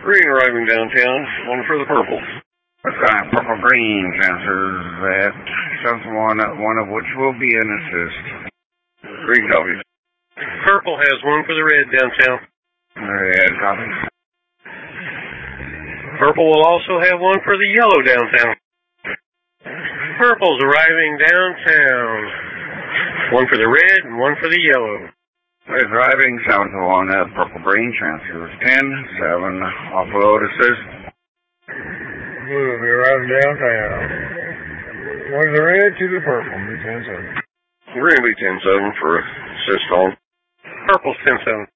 Green arriving downtown, one for the purple. We've got purple green transfers at 7-1, one of which will be an assist. Green copies. Purple has one for the red downtown. Red copies. Purple will also have one for the yellow downtown. Purple's arriving downtown. One for the red and one for the yellow. We're driving 7-1 purple green transfers 10-7 offload assist. Blue will be arriving downtown. One of the red to the purple, be 10-7. Green will be 10-7 for assist on. Purple's 10-7.